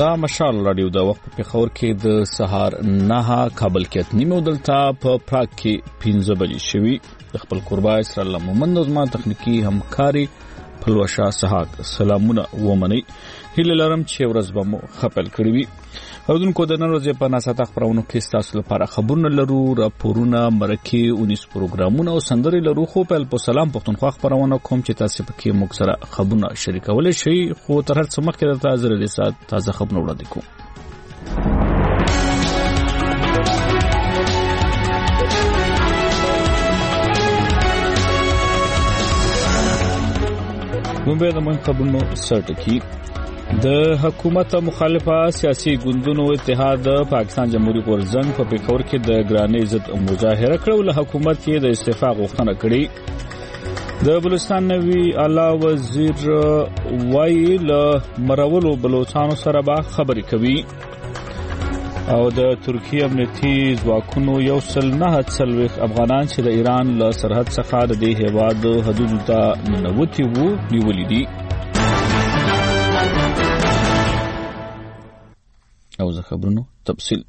دا مشال رادیو د وخت په خبر کې د سهار 9 کابل کې نیمه دلته په پراګ کې 15 بجې شوي د خپل قربا اسرائیل مومند زما تخنیکی همکاري پلوشا سحاق سلامونه ومني هله لرم چې ورځ به مو خپل کړی وي اودونکو د نن ورځې په ناسا خبرونو کې تاسو لپاره خبرونه لرو راپورونه مرکه 19 پروګرامونه او سندري لرو خو په سلام پښتونخوا خبرونه کوم چې تاسو پکې موږ سره خبرونه شریکول شي خو تر هر څه مخکې د تازه رسات تازه خبرونه وړاندې کوم موږ د من خبرونو سرټکی د حکومت مخالفه سیاسي ګوندونو اتحاد پاکستان جمهوریت غورځنګ په پیښور کې د ګرانۍ ضد مظاهره کړو له حکومت کې د استعفا غوښتنه کړې د بلوچستان نوی اعلی وزیر وایي له مرولو بلوچستانو سره به خبرې کوي او د ترکیه امنیتي ځواکونو یو سل نه څلويخ افغانان چې د ایران له سرحد څخه د دې هیواد حدود ته ننوتي وو نیولې دي او زه خبرونو تفصیل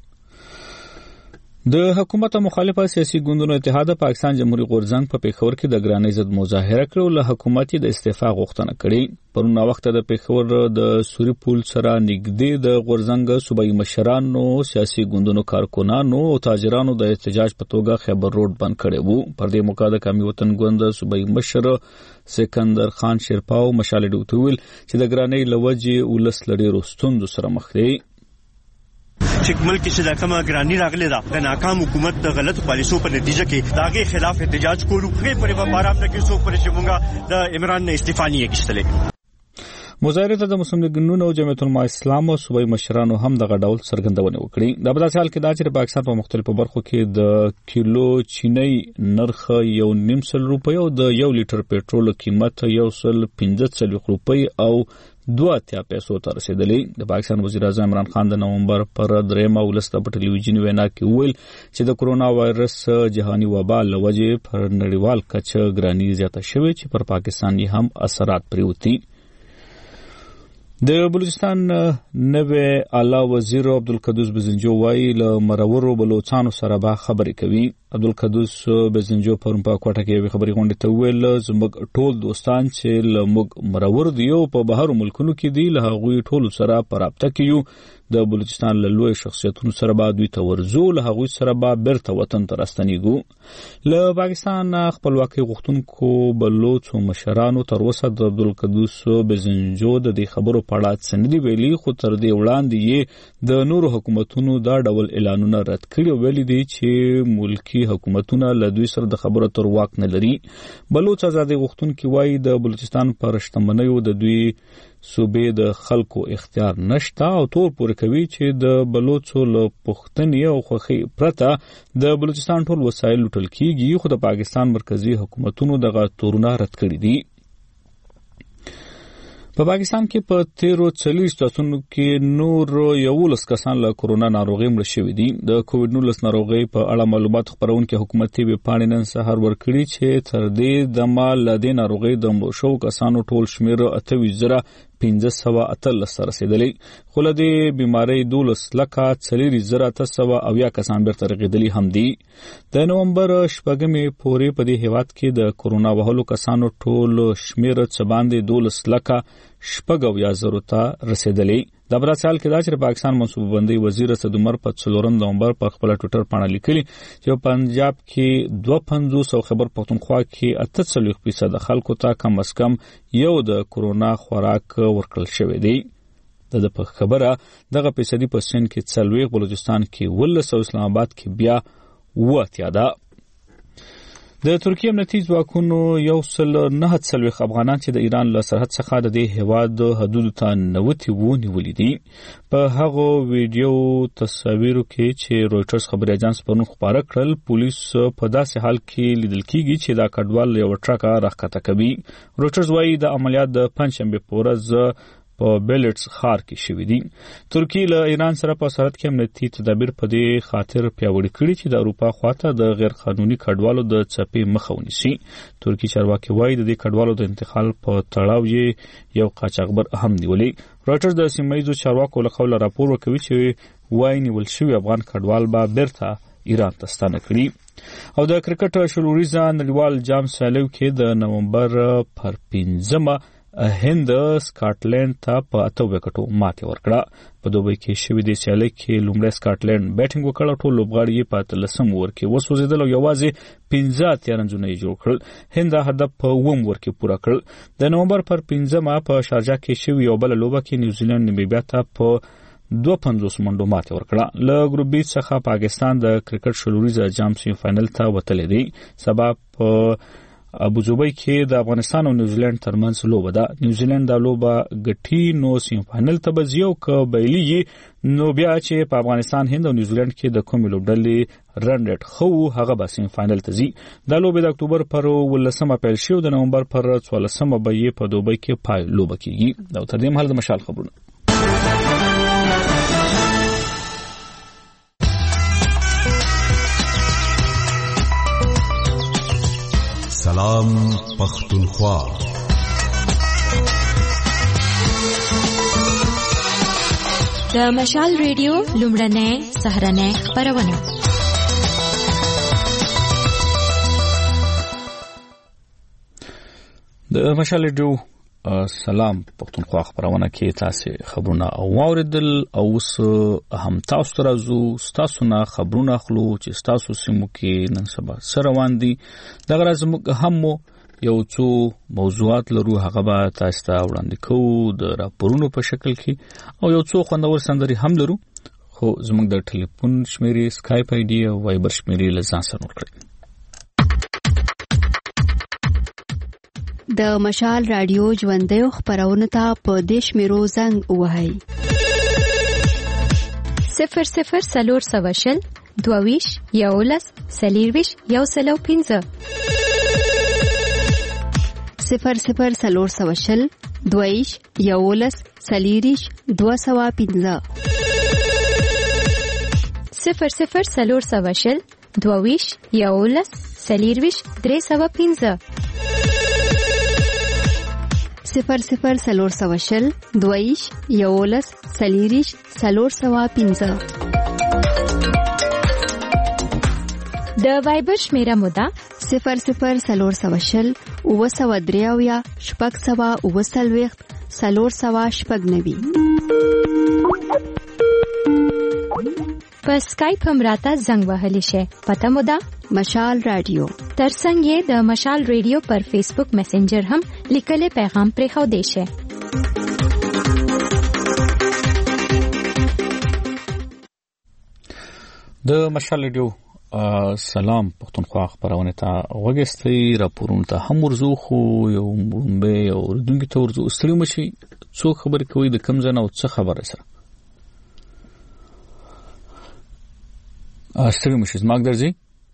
د حکومت مخالفه سیاسي ګوندونو اتحاد پاکستان جمهوریت غورځنګ په پیښور کې د ګرانۍ ضد مظاهره کړو له حکومت د استعفا غوښتنه کړې پرونه وخت د پیښور د سوري پول سره نږدې د غورځنګ صوبایي مشرانو سیاسي ګوندونو کارکونانو او تاجرانو د احتجاج په توګه خیبر روډ بند کړی وو پر دې موقع د قومي وطن ګوند صوبایي مشر سکندر خان شیرپاو مشال ډوتویل چې د ګرانۍ لوجې ولس لري روستوند سره مخ دی چې ملک کې د کومه ګرانی راغلی دا د ناکام حکومت د غلط پالیسو په نتیجه کې داغه خلاف احتجاج کولو خې پرې په بارام نه کې سو پر چې مونږه د عمران نه استعفا نه کیشتلې مظاهره ته د مسلمان ګوندونو جمعیت العلماء اسلام او صوبایي مشرانو هم دغه ډول څرګندونه وکړي د بداسال کې د چې پاکستان په مختلفو برخو کې د کیلو چینی نرخ 1.5 روپۍ او د 1 لیټر پېټرول قیمت 115 روپۍ او 2 پیسو ته رسیدلې د پاکستان وزیر اعظم عمران خان د نومبر پر 3 ولسته په ټلویزیون وینا کې ویل چې د کرونا وایرس جهاني وبا لوجې پر نړیوال کچه ګرانی زیاته شوې چې پر پاکستان هم اثرات پریوتی د بلوچستان نوی اعلی وزیر عبدالقدوس بزنجو وایي له مرورو بلوچستانو سره به خبرې کوي عبدالقدوس بزنجو پرون په کوټه کې خبرې غونډې ته ویل زموږ ټول دوستان چې له موږ مرور دي او په بهر ملکونو کې دي له هغوی ټول سره په رابطه کې یو د بلوچستان له لوی شخصیتونو سره به دوی ته ورزو له هغوی سره به بیرته وطن ته راستنیږو له پاکستان خپلواکۍ غوښتونکو بلوچو مشرانو تر اوسه د عبدالقدوس بزنجو د دې خبرو په اړه څه نه دي ویلي خو تر دې وړاندې یې د نورو حکومتونو دا ډول اعلانونه رد کړي او ویلي دي چې ملکی حکومتونه له دوی سره د خبرو تر واک نه لري بلوچ ازادي غوښتونکي وایي د بلوچستان پر شتمنیو د دوی صوبې د خلکو اختیار نشته او تور پورې کوي چې د بلوچو له پښتنې او خوخي پرته د بلوچستان ټول وسایل لوټل کیږي خو د پاکستان مرکزی حکومتونو دغه تورونه رد کړي دي په پاکستان کې په 13 تاسونو کې نور 11 کسان له کورونا ناروغي مړ شوي دي د کووډ 19 ناروغي په اړه معلومات خبرونکو حکومتي وی پاڼې نن سهار ورکړي چې تر دې د مال د ناروغي د مړ شو کسانو ټول شمیر 28,518 سره رسیدلی خو له دې بیماری 12,4,900 کسان بیرته رغیدلی هم دي د نومبر شپږمې پورې په دې هیواد کې د کورونا وهلو کسانو ټول شمیر څه باندې 12,000 ته رسیدلی د براسال کې د پاکستان منصوبه بندي وزیر اسد عمر په 4 نومبر په خپل ټوئیټر باندې لیکلي چې پنجاب کې 250 خبر پښتونخوا کې 48% خلکو ته کم از کم یو د کورونا خوراک ورکړل شوی دی د په خبره دغه فیصدي په سن کې 40 بلوچستان کې 19 اسلام آباد کې بیا واتیاده د ترکیه امنیتي ځواکونو یو سل نه څلويخ افغانان چې د ایران له سرحد څخه د دې هیواد حدود ته نوتي وو نیولې دي په هغه ویډیو تصاویرو کې چې رويټرز خبري اژانس پرون خبره کړل پولیس په داسې حال کې لیدل کیږي چې دا کډوال یو ټرک راخته کوي رويټرز وايي د عملیات د پنځشنبه په ورځ په بیلټس ښار کې شوې دي. ترکیه له ایران سره په سرحد کې امنیتي تدابیر په دې خاطر پیاوړي کړي چې د اروپا خواته د غیر قانوني کډوالو د چپې مخه ونیسي. ترکیه چارواکي وایي د دې کډوالو د انتقال په تړاو یې یو قاچاقبر هم نیولې. راټرز د سیمه‌ییزو چارواکو له قوله راپور ورکوي چې وایي نیول شوي افغان کډوال به بیرته ایران ته ستانه کړي. او د کرکټ شلوریزه نړیوال جام سیالیو کې د نومبر پر 5 هند سکاټلند ته په 8 وکټو ماتې ورکړه. په دوبۍ کې شوې د سیالۍ کې لومړی سکاټلند بیټینګ وکړ، ټول لوبغاړي یې په 13 اوور کې وسوځېدل او یوازې 15 رنونه یې جوړ کړل. هند هدف په 1 اوور کې پوره کړ. د نومبر پر 5 په شارجه کې شوې یو بل لوبه کې نیوزیلند نمیبیا ته په 52 منډو ماتې ورکړه. له ګروپ بي څخه پاکستان د کرکټ شلوریزه جام سیمي فائنل ته وتلی دی. سبا په ابوظبي کې د افغانستان او نیوزیلند ترمنځ لوبه ده. نیوزیلند دا لوبه ګټي نو سیمي فائنل ته به ځي او که بایلي نو بیا چې په افغانستان هند او نیوزیلند کې د کومې لوبډلې رن ریټ خو هغه به سیمي فائنل ته ځي. دا لوبه د اکتوبر پر 18 پیل شو، د نومبر پر 14 به یې په دوبۍ کې پای لوبه کیږي. دا تر دې مهال د مشال خبرونه. سلام پختونخوا. د مشال ریډیو لومړنۍ سهارنۍ خپرونه. د مشال ریډیو سلام پختونخوا خبرونه کې تاسو خبرونه اوریدل او اوس هم تاسو راځو تاسو نه خبرونه خلو چې تاسو سیمو کې نن سبا سره روان دي. دغه راز هم یو څو موضوعات لرو، هغه به تاسو ته وړاندې کوو د راپورونو په شکل کې او یو څو خوندور سندري هم لرو. خو زموږ د ټلیفون شمیرې سکایپ آی ډي او وایبر شمیرې لزان سره نوٹ کړئ. د مشال رادیو ژوندۍ خبرونه ته په دیش میرو زنګ وهاي 00 سلور سواشل دوویش یولس سلیرویش یو سلو 15 00 سلور سواشل دوویش یولس سلیریش 215 00 سلور سواشل دوویش یولس سلیرویش 315 00 سلور سواشل دویش یولس سلیریش سلور سوا 15 د وایبر شمیره مودا 00 سلور سواشل او سوا دریاویا شپږ سوا او سلويخت سلور سوا شپږ نوي. په سکایپ هم راته زنګ وهلی شي. پته مودا مشال رادیو. ترڅنګ یې د مشال ریډیو پر فیسبوک میسنجر هم لیکل پیغام پرې خو دی شي. د مشال ریډیو سلام پختونخوا خبرونه ته وګستې راپورونه ته هم ورزو خو یو مړمبه او ردونکو ته ورزو ستړي مشي. څو خبر کوي د کم ځنه او څه خبره سره ستړي مشي زماګ درځي.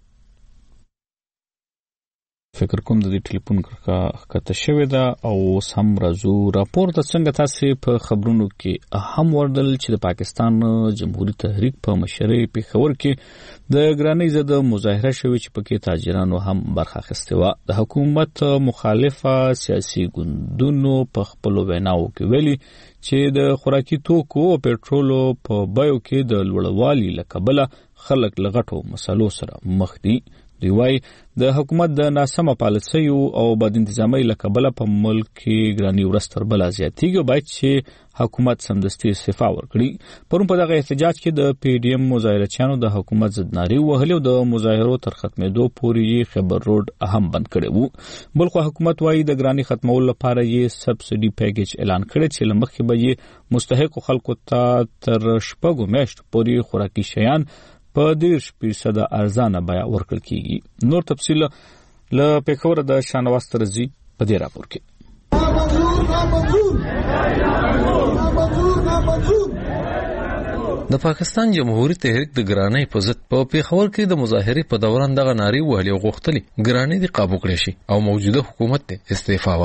فکر کوم د دې ټلیفون کته شوی دا او سم راځو راپور ته څنګه تاسو په خبرونو کې اهم وردل چې د پاکستان جمهوریت تحریک په مشرۍ پیښور کې د ګرانۍ زده مظاهره شوی چې پکې تاجرانو هم برخه اخیسته و. د حکومت مخالفه سیاسي ګوندونو په خپل ویناو کې ویلي چې د خوراکي توکو او پېټرولو په بیو کې د لوړوالي لکبله خلک لغټو مسلو سره مخ دي. دی وای د حکومت د ناسمه پالیسیو او بد انتظامی لکبله په ملک کې ګرانی ورستر بل ازیاتیږي. باید چې حکومت سمدستي استعفا ورکړي. پرون په دغه احتجاج کې د پی ډی ایم مظاهرچیانو د حکومت ضد نارې وهلې او د مظاهرو تر ختمېدو پورې خبر روډ هم بند کړی وو. بلخو حکومت وایي د ګرانی ختمولو لپاره یې سبسډي پیکیج اعلان کړی چې لمخې به یې مستحق خلکو ته تر 6 میاشتو پورې خوراکي شیان په 10% ارزانه بیا ورکړل کیږي. نور تفصیل له پیښور د شانواز ترزي په دې راپور کې. د پاکستان جمهوریت تحریک د ګرانۍ په ضد په پیښور کې د مظاهرې په دوران دغه نارې وهلې او غوښتلې ګرانۍ د قابو کړې شي او موجوده حکومت ته استعفا ورکړي.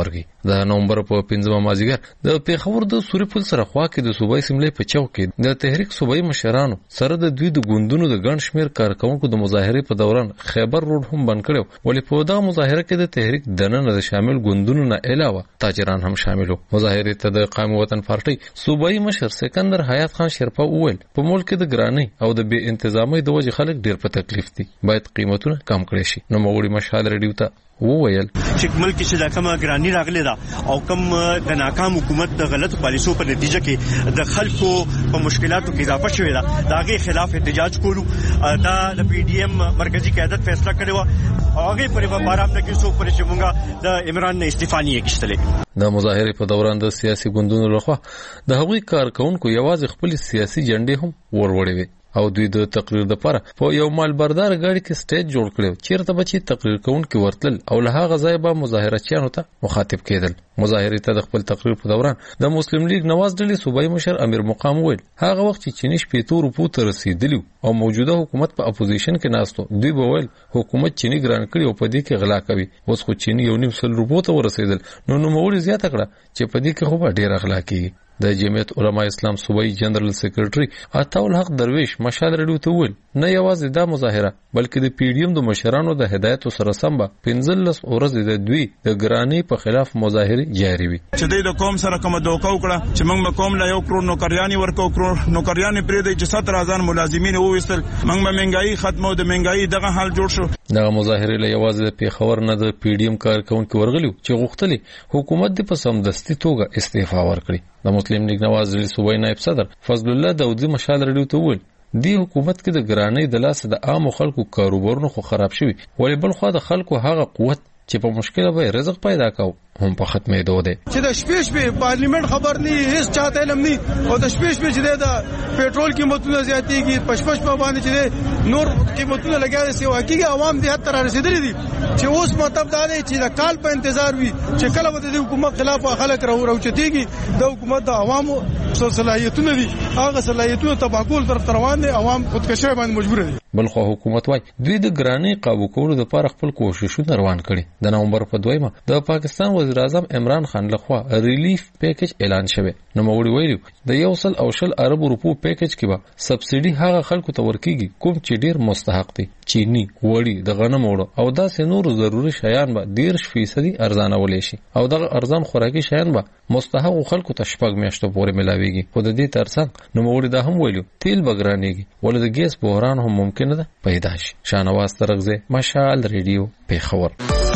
د نومبر په 15 مازیګر د پیښور د سوري پل سره خوا کې د صوبایي سیملې په چوک کې د تحریک صوبایي مشرانو سره د دوی د ګوندونو د ګڼ شمیر کارکونکو د مظاهرې په دوران خیبر روډ هم بند کړو، ولې په دغه مظاهره کې د تحریک دننه د شامل ګوندونو نه علاوه تاجران هم شامل وو. مظاهرې ته د قائم وطن پارټي صوبایي مشر سکندر حیات خان شرپا وویل په ملک د ګرانۍ او د بې انتظامۍ د وجې خلک ډیر په تکلیف دي، باید قیمتونه کم کړي شي. نو مغوړي مشال ریډیو ته وویل چې ملک کې چې کومه ګرانی راغلی دا او کوم د ناکام حکومت د غلط پالیسو په نتیجه کې د خلکو په مشکلاتو کې اضافه شوې ده، داغه خلاف احتجاج کولو. دا د پی ډی ایم مرکزی قیادت فیصله کړی و او هغه پر بارام نه کې سو پر چې مونږه د عمران نه استعفانی کېشتلې. د مظاهرې په دوران د سیاسي ګوندونو لخوا د هغوی کارکونکو یوازې خپل سیاسي جنډې هم وروړې وي او دوی د تقریر لپاره په یو مالبردار غاړي کې سټیج جوړ کړو چیرته بچي تقریر کوونکي ورتل او له هغه ځای به مظاهرچیانو ته مخاطب کېدل. مظاهرې ته د خپل تقریر په دوران د مسلم لیگ نواز ډلې صوبایي مشر امیر مقام وویل هغه وخت چې چینی 70 روپو ته رسیدلی او موجوده حکومت په اپوزیشن کې ناستو، دوی به ویل حکومت چینی ګران کړي او په دې کې غلا کوي. اوس خو چینی 1.5 روپو ته ورسیدل، نو نوموړي زیاته کړه چې په دې کې خو ډېر غلا کیږي. د جمعیت علماء اسلام صوبایي جنرال سیکریټري عطاء الحق درویش مشال ریډیو ته وویل نه یوازې دا مظاهره بلکې د پی ډی ایم د مشرانو د هدایت سره سم به 15 ورځې د دوی د ګرانی په خلاف مظاهره جاری وي. چې د قوم سره کوم دوکه وکړه چې موږ قوم له 1 کروڑ نوکریانی ورکو کروڑ نوکریانی پرې د 17000 ملازمین وویستل، موږ به منګای ختمو د منګای دغه حال جوړ شو. دغه مظاهره له یوازې د پیښور نه د پی ډی ایم کارکونکو ورغلي چې غوښتلې حکومت د په سمدستي توګه استعفا ورکړي. د مسلم لیگ نواز ډلې صوبایي نائب صدر فضل الله داودي مشال ریډیو ته وویل دی حکومت کې د ګرانۍ د لاس د عام خلکو کاروبارونه خو خراب شوي، ولې بل خو د خلکو هغه قوت چې په مشکل به رزق پیدا کاو هم په ختمې دوه ده. چې د شپې پارلیمنت خبر نه هیڅ چاته علم نه او د شپې چې د پېټرول قیمتونه زیاتېږي، پشپش په باندې چې نور قیمتونه لګیا دي، واقعي عوام دې حتی را رسیدلي دي چې اوس مطلب دا دی چې د کال په انتظار وي چې کله به د حکومت خلاف خلک راوچتېږي. د حکومت د عوامو صلاحیتونه دي، هغه صلاحیتونه تباکول طرف روان دي، عوام خودکشي باندې مجبور دي. بل خو حکومت وايي دوی د ګرانۍ قابو کولو لپاره خپل کوششونه روان کړي. د نومبر په 2 د پاکستان وزیر اعظم عمران خان لخوا ریلیف پیکج اعلان شوه. نو موږ ویلو د 100 ارب روپو پیکج کې به سبسيډي هغه خلکو ته ورکیږي کوم چې ډیر مستحق دي، چینی، وړي، د غنم وړو او داسې نور ضروري شیان به 10% ارزانول شي او دغه ارزان خوراکي شیان به مستحق خلکو ته شپږ میاشتو پورې ملاويږي. خو د دې ترڅنګ نو موږ دا هم ویلو تیل بګرانېږي ولې د ګیس بحران هم ممکن ده پیدا شي. شانواز ترغزه مشال ریډیو پیښور.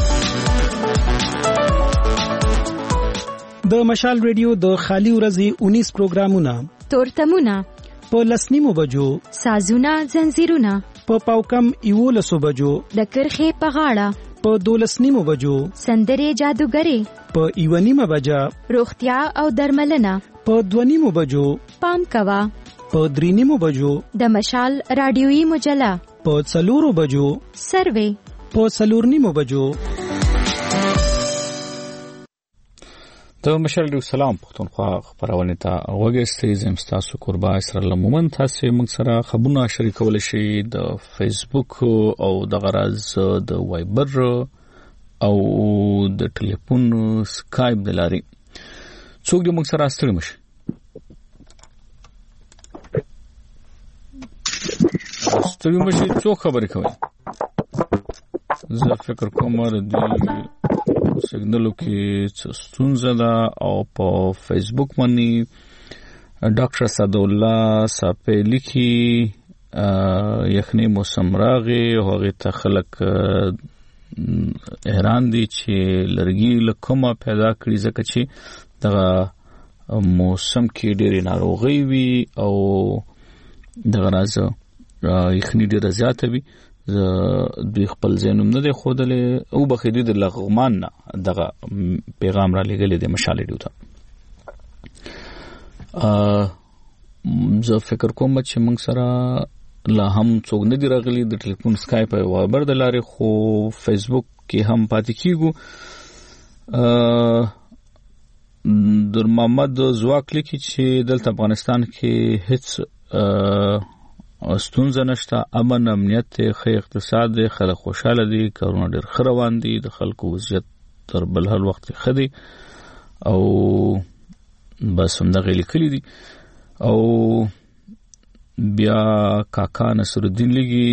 د مشال ریډیو د خالی ورځې 19 پروګرامونه تورتمونه په لسنیمو بجو، سازونه زنجیرونه په پاوکم 11 بجو، د کرخه په غاړه په 12 بجو، سندري جادوګری په 1 بجا، روغتیا او درملنه په 2 بجو، پام کوا په 3 بجو، د مشال رادیوي مجله په 4 بجو، سروي په 4 بجو. د مشال ریډیو سلام پښتونخوا خبرونه ته وګورئ. زم تاسو قربا اسرائیل مومن تاسو موږ سره خبرونه شریکول شي د فیسبوک او د غراز د وایبر او د ټلیفون سکایپ د لاري. څوک دې موږ سره ستړي مشي څوک خبرې کوي. زه فکر کوم د سیګنالو کې ستونزه ده او په فیسبوک باندې ډاکټر اسد الله صاحب لیکي یخنی موسم راغی هغه ته خلک حیران دي چې لرګي لکومه پیدا کړی ځکه چې دغه موسم کې ډېری ناروغي وي او دغه راز یخنی ډېر زیاته وي. دوی خپل ځینوم نه دی خودلې او بخیدو د لغمان نه دغه پیغام را لګلې د مشال ریډیو ته. زه فکر کوم چې موږ سره لا هم څوک نه دی راغلي د ټلیفون سکایپ او وایبر د لارې، خو فیسبوک کې هم پاتې کیږو. در محمد زواک لیکي چې دلته افغانستان کې هیڅ ستونزه نشته، امن امنیت ښه اقتصاد دی، خلک خوشاله دي، کارونه ډېر ښه روان دي، د خلکو وضعیت تر بل هر وخت ښه دی او بس همدغه لیکلي دي. او بیا کاکا نصر الدین لګي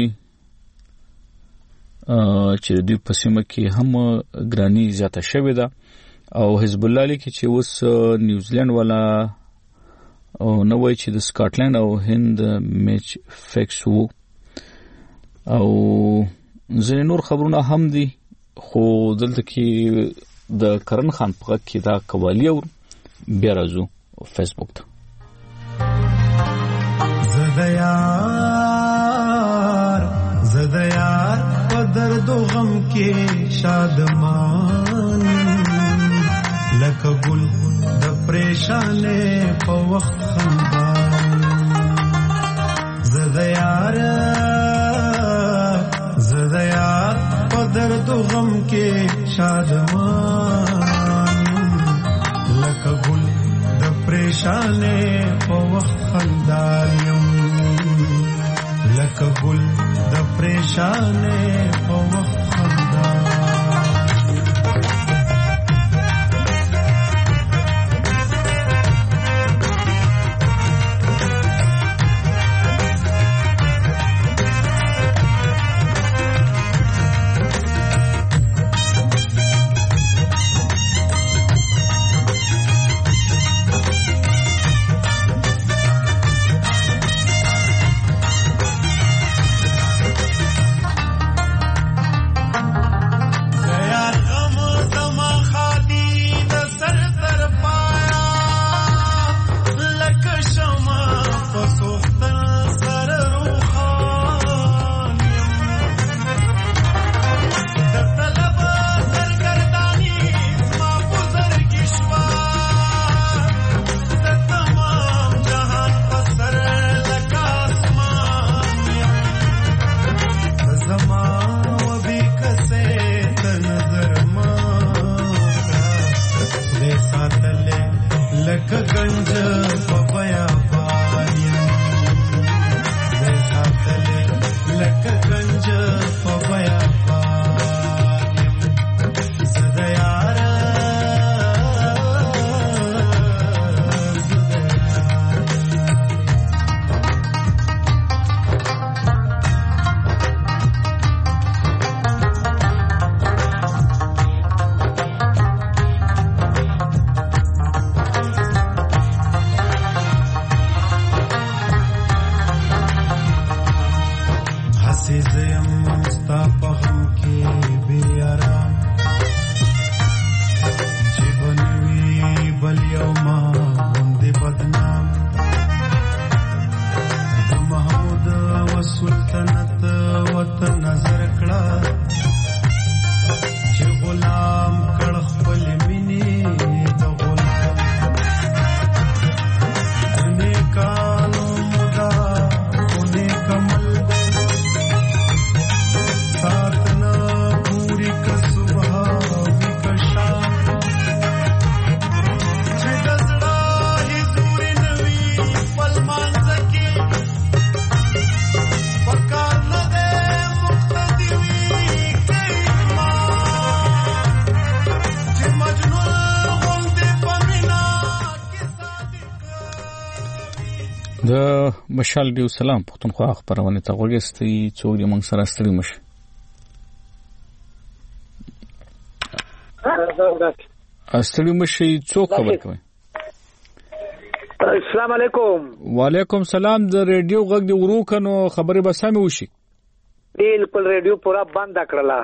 چې د دې په سیمه کې هم ګرانی زیاته شوې ده. او حزب الله لیکي چې اوس نیوزیلند والا او نو وایي چې د سکاټلند او هند میچ فکس وو. او ځینې نور خبرونه هم دي خو دلته کې د کرن خان په غږ کې دا قوالی او بیا راځو فیسبوک ته. زدیار په درد و غم کې شادمان لکه ګل د پریشانې په وخت خندان. زدیار په درد و غم کې شادمان لکه ګل د پریشانې په وخت خندان یم لکه ګل د پریشانې په وخت خندان. د مشال دیو سلام پښتونخوا خبرونه ته وګورئ څوک دې موږ سره ستړي مشه. ستړي مشه څوک خبر کوي؟ السلام علیکم. وعلیکم سلام. د ریډیو غږ دی ورو کنو خبره به سمې وشي. بالکل ریډیو پورا بند کړلا.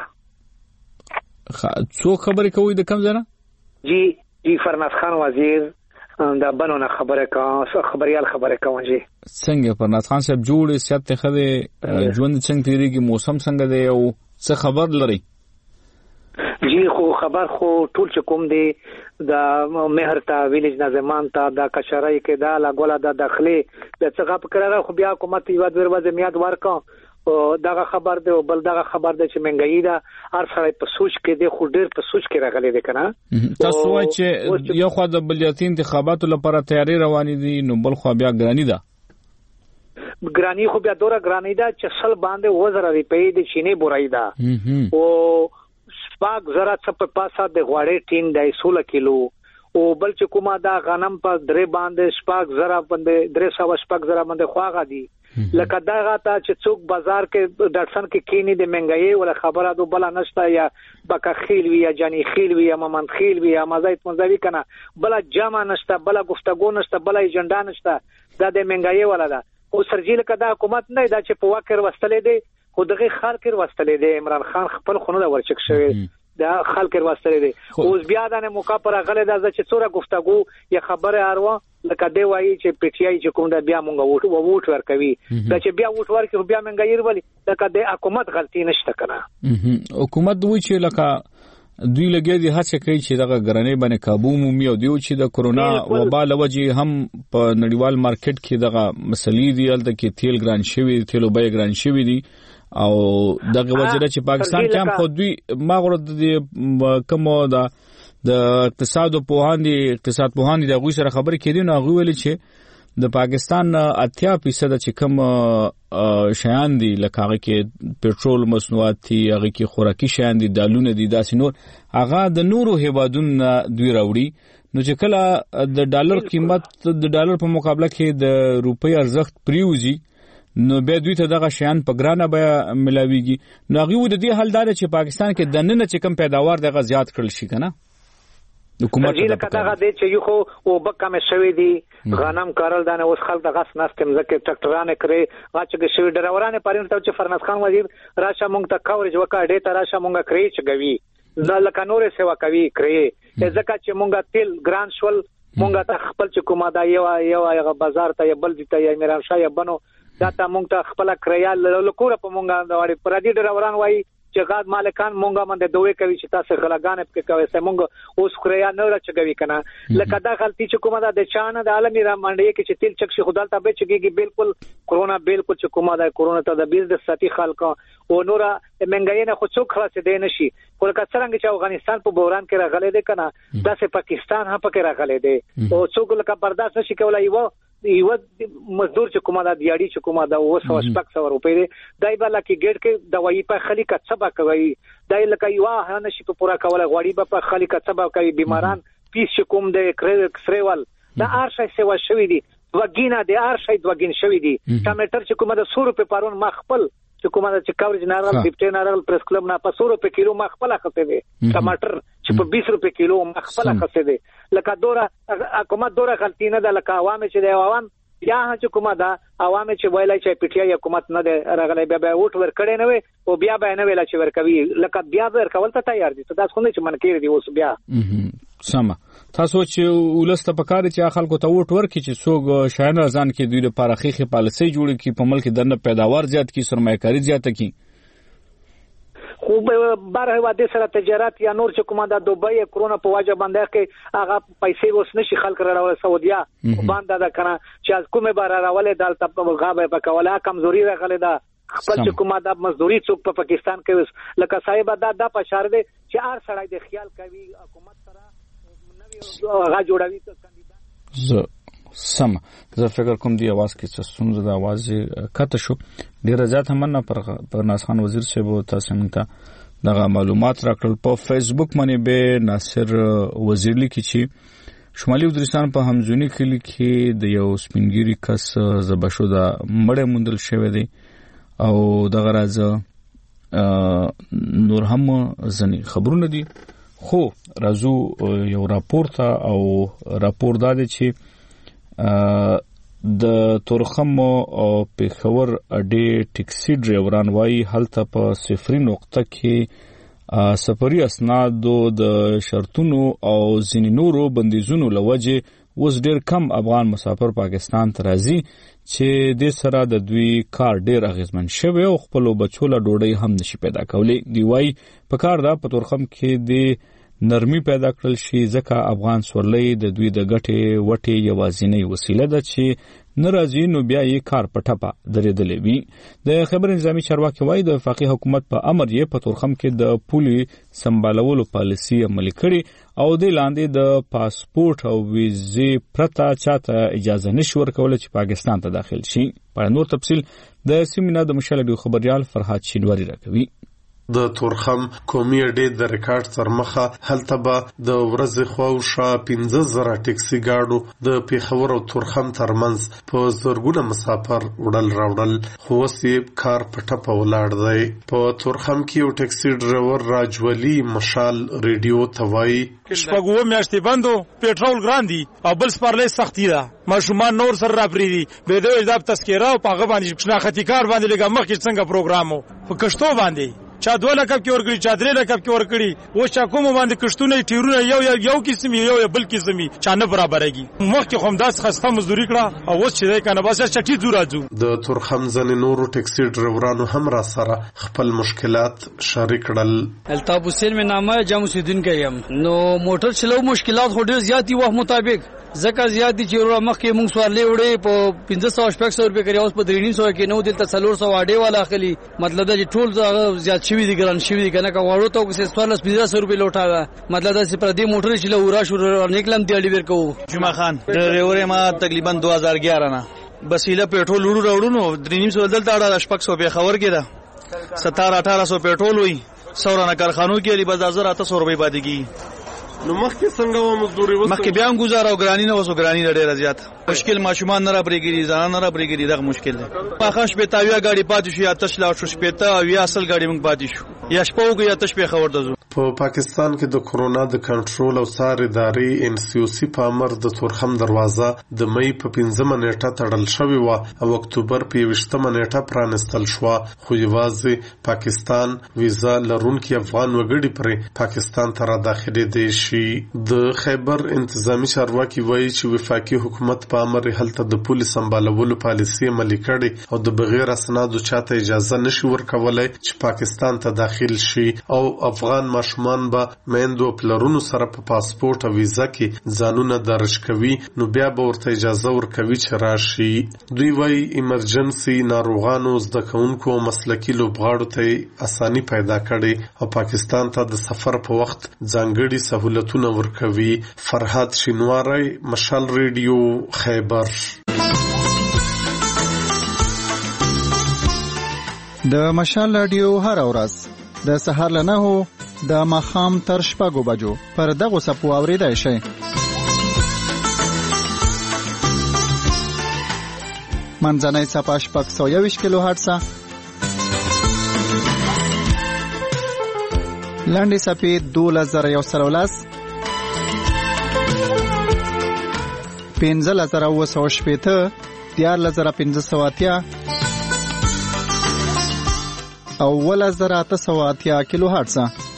څوک خبرې کوي د کوم ځای نه؟ جی فرناز خان وزیر دا بنونه خبره خبريال خبره کوم جی. څنګه فرناز خان صاحب جوړ سیاست خده ژوند څنګه تیریږي موسم څنګه دی او څه خبر لري؟ جی خو خبر خو ټول چې کوم دی دا مهر تا ویلیج نظمان تا دا کشرای کې دا لا ګولا دا داخلي د څنګه پکړه خو بیا حکومت یو دروازه میاد ورکا او دا خبر دی او بل دا خبر دی چې منګی دا هر سره په سوچ کې دی خو ډیر په سوچ کې راغلي دی کنه. تاسو وایئ چې یو خو د بلدیاتي انتخاباتو لپاره تیاری روانې دي نو بل خو بیا ګرانی ده. ګرانی خو بیا دوره ګرانی ده چې سل باندې وزر روپۍ د چینه بورای ده او شپږ زره څخه پاسه د غوړې ټین د 16 کیلو او بل چې کومه دا غنم په درې باندې شپږ زره باندې 300 زره باندې خواغه دي لکه دا غاته چې څوک بازار کې ډاټسن کې کینی د منګي ولا خبره دو بل نشته یا بکخیل وی یا جانی خیل وی یا ممند خیل وی یا مزایت منځوي کنه بل جامه نشته بل گفتگو نشته بل ایجنډا نشته دا د منګي ولا دا او سرجیل کدا حکومت نه دا چې په واکر وستلې دي خو دغه خار کې وستلې دي عمران خان خپل خونه د ورچک شوی دا خلک وستلې دي اوس بیا د موقع پر غلې دا چې څوره گفتگو یا خبره اروا لکه دی وایي چې پټیای چې کوم دا بیا مونږ ووټ ورکوي دا چې بیا ووټ ورکوي بیا مونږ یې ولي لکه د حکومت غلطي نشته کنه حکومت دوی چې لکه دوی لګي دي هڅه کوي چې دغه ګرانې باندې काबू مومي او دیو چې د کورونا وبا لوجه هم په نړیوال مارکیټ کې دغه مسلې دي الته کې تیل ګران شوی تیلو بای ګران شوی دي او دغه وجره چې پاکستان کې هم خو دوی ماغره د کومو د اقتصاد په هاندي د غوي سره خبرې کېدي نو غوي ویل چې د پاکستان 80% چې کوم شیان دي لکه هغه کې پېټرول مصنوعات دي هغه کې خوراکي شیان دي دالونه دي داسې نور هغه د نورو هیوادونو دوی راوړي نو چې کله د ډالر قیمت د ډالر په مقابله کې د روپۍ ارزښت پریوزي نو به دوی ته دغه شیان په ګرانه به ملاويږي نو هغه د دې حل دار چې پاکستان کې د نن چې کم پیداوار دغه زیات کړل شي کنه حکومت ته دغه د چې یو خو او بکه مې شوی دي غنم کارل دانه اوس خلک دغه سناستم زکه ټریکټرانه کړي غاچګه شوی ډراورانه پارین ته چې فرناز خان وزیر راشه مونږ ته کاورج وکړه ډې ته راشه مونږ کړی چې غوي نه لکه نورې سیوا کوي کړی ځکه چې مونږ تل ګران شول مونږ ته خپل چې کومه دا یو بازار ته بل دي ته میران شاه بنو دا ته مونږ ته خپل کړیال لکوره په مونږه دا وړي پردي ډراوران وایي چې غاد مالکان مونږه باندې دوی کوي چې تاسو غلګان په کوي سه مونږ اوس کړیا نه راچګوي کنه لکه دا غلطي چې کومه د چانه د عالمي را منډي کې چې تل چک شي خدای ته به چګيږي بالکل کرونا بالکل چې کومه د کرونا ته د 20 ساتي خلک او نور منګای نه خو څوک خلاص دي نشي ولکه څنګه چې افغانستان په بحران کې راغلي دي کنه داسې پاکستان هم پکې راغلي دي او څوک لکه برداشت نشي کولای یو مزدور چې کومه د دیاړي چې کومه د 200 روپۍ دی دای بل کې ګډ کې دوايي په خلی کا څه کوي دای لکه یو نه شي په پورا کوله غوړي په خلی کا څه کوي بیماران پیس کوم د کریوال د ارشای سیوا شوی دي وګینا د ارشای وګین شوی دي ټماټر چې کومه د 100 روپۍ پارون مخبل چې کومه د کاورج نارال ډیپټ نارال پریس کلب نه په 100 روپۍ کیلو مخبل اخته دي ټماټر چې په 20 روپۍ کیلو مخبل اخته دي لکه دوره حکومت دوره غلطی نه ده لکه عوام چې د عوام یا چې کومه ده عوام چې ویلای چې پټیا حکومت نه ده راغلی بیا ووټ ورکړي نه وي او بیا به نه ویل چې ورکوي لکه بیا ورکول ته تیار دي تاسو خو نه چې منکر دي اوس بیا سم تاسو چې ولسته پکاره چې خلکو ته ووټ ورکړي چې څوک شاین ځان کې دوی لپاره خېخي پالیسي جوړ کړي په ملک دنه پیداوار زیات کړي سرمایه‌کاري زیات کړي خو بهر هواده سره تجارت یا نور چې کومه د دوبۍ کرونا په واجب باندې کې هغه پیسې وس نشي خلک راوړل سعودیا باندې دا کنه چې از کومه بار راولې دالته په غابه په کوله کمزوري راغله دا خپل چې کومه د مزدوري څوک په پاکستان کې لکه صاحب دا پشار دي چې هر سړی د خیال کوي حکومت سره نوې هغه جوړوي ته سم زه فکر کوم دی आवाज کې څه ستونزه د आवाज کته شو ډیر زیات هم نه پر ناصر خان وزیر صاحب تاسو ته دغه معلومات راکړل په فیسبوک باندې به ناصر وزیر لیکي چې شمالي وزیرستان په همزونی کلی کې د یو سپینګيري کس زبشو د مړې مندل شوی دی او دغه راز نور هم ځنی خبرونه دي خو راځو یو راپور ته او راپور دا دی چې د تورخم او پیښور اډې ټیکسي ډرایوران وايي هلته په صفري نقطه کې سفري اسنادو د شرطونو او ځینې نورو بندیزونو لوجه اوس ډېر کم افغان مسافر پاکستان ته راځي چې د سره د دوی کار ډېر اغیزمن شوی او خپل بچو له ډوډۍ هم نشي پیدا کولی دی وايي په کار دا په تورخم کې د نرمي پیدا کړل شي ځکه افغان سورلۍ د دوی د ګټې وټې یوازینۍ وسیله ده چې ناراضي نو بیا یې کار پټپا درېدلې وي د خبر نظامی چارواکي وایي د وفاقي حکومت په امر یې په تورخم کې د پولي سمبالولو پالیسي عملي کړي او د لاندې د پاسپورت او ویزې پرته چاته اجازه نشي ورکول چې پاکستان ته داخل شي په نور تفصیل د سیمینار د مشال خبريال فرحات شینواری راکوي د تورخم قومي اډې د ریکارډ تر مخه هلته به د ورځې خواوشا 15,000 ټیکسي ګاډو د پیښور او تورخم ترمنځ په زرګونه مسافر وړل راوړل، خو اوس یې کار په ټپه ولاړ دی. په تورخم کې یو ټیکسي ډرایور راجولي مشال ریډیو ته وایي شپږ میاشتې بندو، پېټرول ګران دي او بل سپارلې سختي ده، ماشومان نور سره راپرېږي به د اجداب تذکره او په هغه باندې شناختي کار باندې لږه مخکې څنګه پروګرام وو په کشتو باندې چا 2 لکه کې ورکړي، چا 3 لکه کې ورکړي، اوس چا کوم باندې کشتونه ټیرونه یو قسم یو بل قسم چا نه برابرېږي. مخکې خو داس خسته مزدوري کړه او اوس چې کنه بس چټي زورازو. د تورخم ځنې نورو ټیکسي ډرایورانو هم را سره خپل مشکلات شریک کړل. الطاف حسین مې نامه جام سیدونکو یم. نو موټر چلو مشکلات هډ زیاتی وخت مطابق زکه زیات دي چې مخکې موږ سوالې وړې په 1500 روپے کړی، اوس په 300 کې نو دلته 400 اډې والا اخلي. مطلب دا چې ټول زیات شوی دي، ګران شوی دي، کنه کا وړو ته کې 1500 روپے لوټا. مطلب دا چې پر دې موټر چې لورا شو نکلم دی ډیلیور کوو. جمعه خان ډرایور ما تقریبا 2011 نه بسیله پېټرول وړو نو 300 دلته اړه 600 په خبر کې ده 17-1800 پېټرول وي، سورانه کارخانو کې لري 1800 روپے باندې کی. نو مخکې څنګه و مزدوري وسو؟ مخکې بیا هم گزاره او ګرانی نه وسو، ګرانی ډېره زیات مشکل، ماشومان نه را برېږي، ځان نه را برېږي، دغه مشکل دی. پاخش به تاویا گاډي پاتې شو یا تش لا شو شپته او یا اصل گاډي موږ پاتې شو یا شپوږ یا تش په خبر دزو. په پاکستان کې د کورونا د کنټرول او څار ادارې NCOC په امر د تورخم دروازه د مې په 15 نیټه تړل شوې و او اکتوبر په 20 نیټه پرانستل شو، خو یوازې پاکستان ویزا لرونکي افغان وګړي پرې پاکستان ته را داخلي دي شي. د خیبر انتظامی چارواکي وایي چې وفاقي حکومت په امر هلته د پولیس سمبالولو پالیسي عملي کړي او د بغیر اسنادو چاته اجازه نشي ورکولای چې پاکستان ته داخل شي او افغان ماشومان به میندو پلرونو سره په پاسپورت او ویزا کې ځانونه درج کوي، نو بیا به ورته اجازه ورکوي چې راشي. دوی وایي ایمرجنسي ناروغانو، زده کوونکو او مسلکي لوبغاړو ته اساني پیدا کړي او پاکستان ته د سفر په وخت ځانګړي سہولتونه ورکوي. فرحات شینواری، مشال ریډیو، خیبر. د مشال رادیو هر ورځ د سهار له 9 د ماښام تر 6 بجو پر دغه سپو اوریدای شي. منځنۍ صفحه 621 کیلو هرتز، لاندې صفحه 2110 15,980 13,580 او 1,880 کیلو هرتز.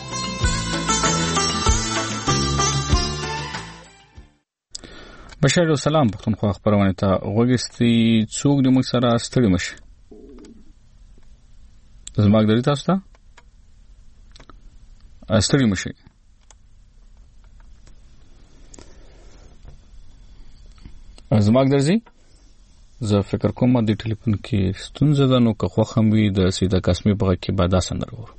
بشیر سلام پښتونخوا خبرونه ته وګستي څوک د موږ سره ستړي مشي. زموږ درې تاسو ته ستړي مشي. زموږ درځي زه فکر کوم د ټلیفون کې ستونزه ده، نو که خوښ هم وي د سیده قسمي په کې بعد سندره ورو.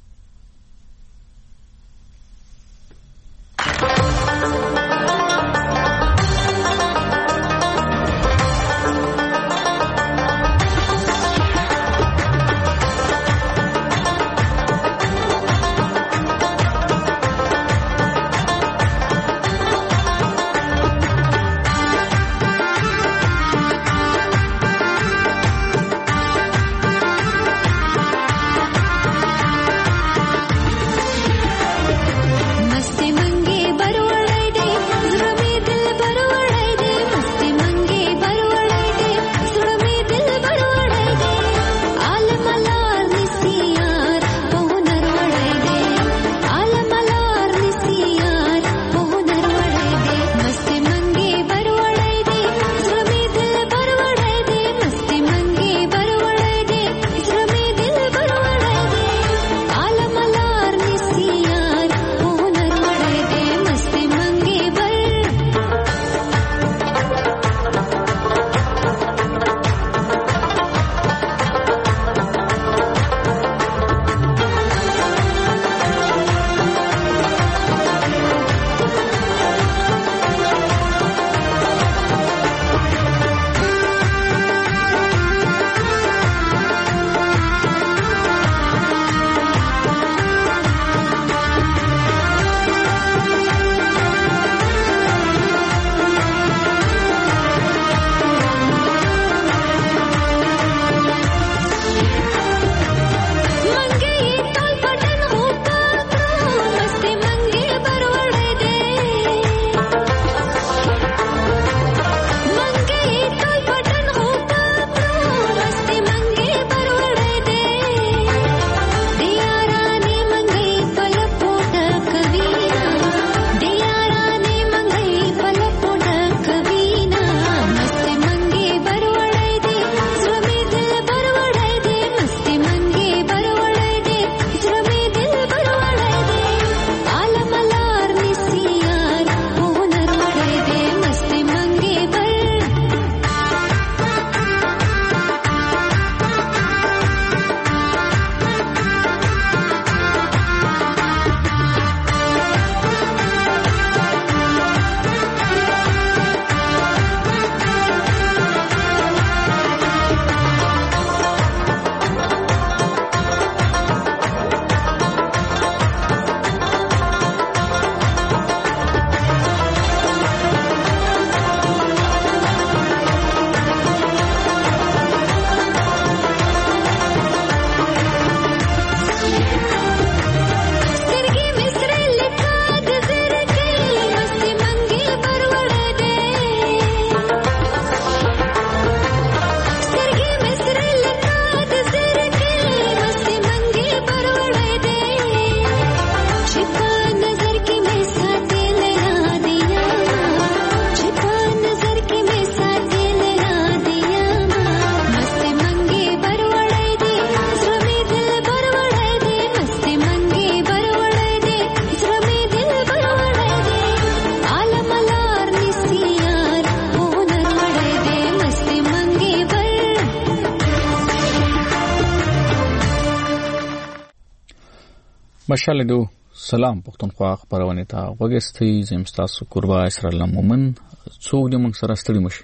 مشال دو سلام پښتونخوا خبرونه ته وګستئ زم تاسو قربا اسر الله مومن څوک دې موږ سره ستړي مشي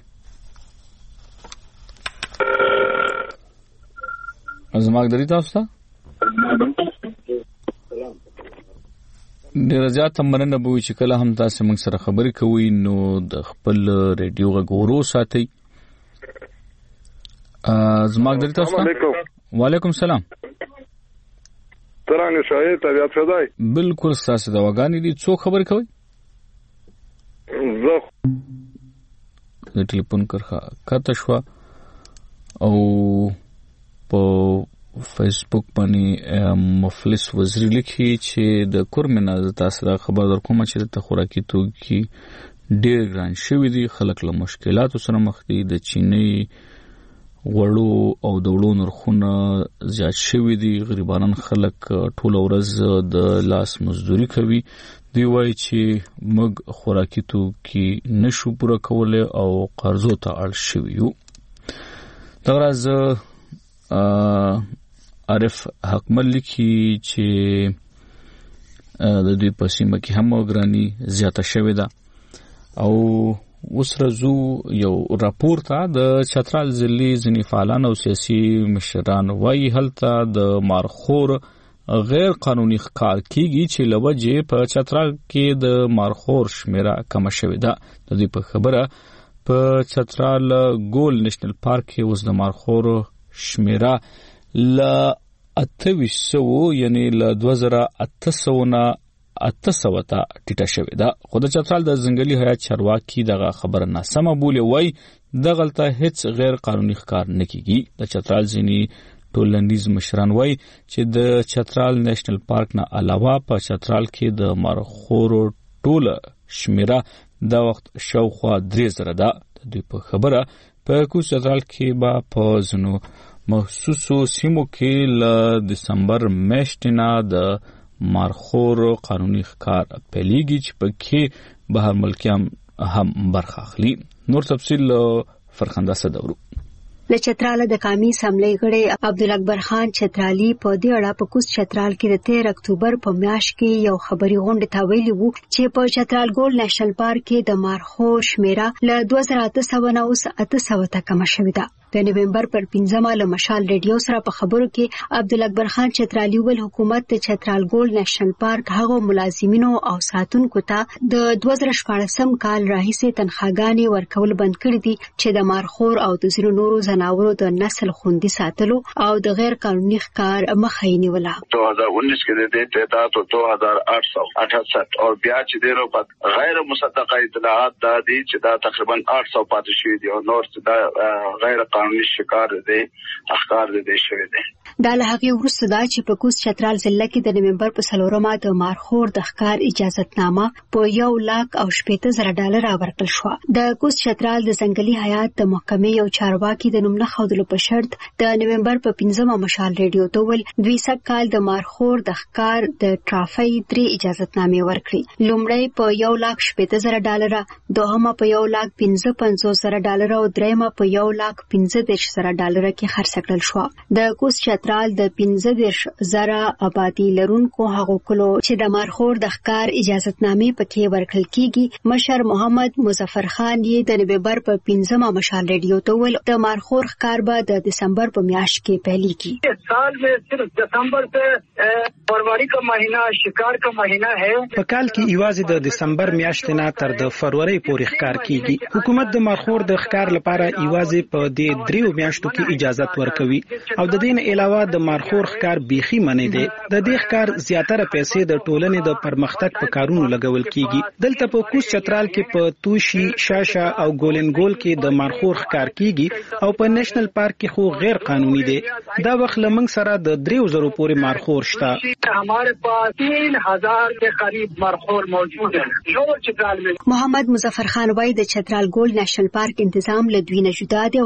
ازماګ درې تاسو ته ډیر زیات مننه به چې کله هم تاسو موږ سره خبرې کوئ نو د خپل ریډیو غورو ساتي ازماګ درې تاسو ته وعلیکم سلام څنګه شوي طبيعت فدای بالکل تاسو دا وګانی دي څو خبر کوي زه ټلیفون کرخه کته شو او په فیسبوک باندې مفلس وزیر لیکي چې د کورمنه تاسو دا خبر درکوم چې د خوراکي توکي ډېر ګران شوی دي خلک له مشکلاتو سره مخ دي د چینی وړو او د وړو نرخونه زیات شوی دي غریبانان خلک ټول ورځ د لاس مزدوري کوي دی وایي چې موږ خوراکي توکي نشو پوره کولای او قرضو ته اړ شوی یو دا راز عارف حکمل لیکي چې د دې په سیمه کې هم ګرانی زیاته شوې ده او وسرزو یو راپور ته د چترال ضلعي ځینې فعالان او سیاسي مشران وایي هلته د مارخور غیر قانوني ښکار کیږي چې لوجه په چترال کې د مارخور شمیره کم شوې ده د دې په خبره په چترال ګول نېشنل پارک کې اوس د مارخور شمیره ل 2800 یعنی ل 2800 نه 800 ته ټیټه شوې ده خو د چترال د ځنګلي حیات چارواکي دغه خبره ناسمه بولي وای دغلته هیڅ غیر قانوني ښکار نه کیږي د چترال ځینی ټولنیز مشران وای چې د چترال نېشنل پارک نه علاوه په چترال کې د مارخور ټوله شمیره د وخت شاوخوا 3000 ده د دې په خبره په کوڅ چترال کې با په زنو مخصوصو سیمو کې ل دسمبر میاشتې نه د مارخور قانوني ښکار پیلېږي چې پکې بهر ملکیان هم برخه اخلي نور تفصیل فرخنده صدورو له چتراله د قومي اسمبلی غړي عبدالاکبر خان چترالي په دې اړه په کوڅ چترال کې د 13 اکتوبر په میاشت کې یو خبري غونډه ته ویلي وو چې په چترال ګول نېشنل پارک کې د مارخور شمیره له 2800 نه اوس 800 ته کم شوې ده د نومبر پر 15 له مشال ریډیو سره په خبرو کې عبدالاکبر خان چترالي ول حکومت د چترال ګول نېشنل پارک هغه ملازمینو او ساتونکو ته د 2014 کال راهیسې تنخواګانې ورکول بند کړې دي چې د مارخور او د زیرو نورو زناورو د نسل خوندي ساتلو او د غیر قانوني ښکار مخه یې نیوله 2019 کې د دې تعداد 2868 او بیا چې ډیرو په غیر مصدقه اطلاعات دا دي چې دا تقریبا 800 پاتې شوي دي او نور دا غیر قانوني ښکار دي اخکار دي شوی دي دا له هغه وروسته دا چې په کوڅ چترال ضلع کې د نومبر په 4مه د مارخور د ښکار اجازهتنامه په $1,80,000 ورکړل شو د کوڅ چترال د ځنګلي حیات د محکمې او چارواکي د نوم نه خودلو په شرط د نومبر په 15مه مشال ریډیو ته ول دوی سکهال د مارخور د ښکار د ټرافي 3 اجازهتنامې ورکړي لومړی په $1,80,000 دوهمه په $1,55,000 او دریمه په $1,15,000 کې خرڅ کړل شو د کوڅ چترال د 15,000 آبادی لرونکو هغو کلو چې د مارخور د ښکار اجازهتنامې پکې ورکړل کیږي مشر محمد مظفر خان یې د نومبر په 15مه مشال ریډیو ته ول د مارخور ښکار به د دسمبر په میاشت کې پیلېږي साल में सिर्फ दिसंबर से फरवरी का महीना शिकार का महीना है په کال کې ایوازې د دسمبر میاشتې نه تر د فروری پورې ښکار کیږي حکومت د مارخور د ښکار لپاره ایوازې په دې دریو میاشتو کې اجازه ورکوي او د دې نه علاوه د مارخور ښکار بيخي منې دي د دې ښکار زیاتره پیسې د ټولنې د پرمختګ په کارونو لګول کیږي دلته په کوڅ چترال کې په توشي شاشه او ګولنګول کې د مارخور ښکار کیږي او په نېشنل پارک کې خو غیر قانوني دي دا وخت لمنګ سره د 3000 پورې مارخور شته हमारे पास 3000 के करीब मरखोर मौजूद है जो चतराल में محمد مظفر خان وای د چترال ګول نېشنل پارک تنظیم له دوی نه جدا دی او هلته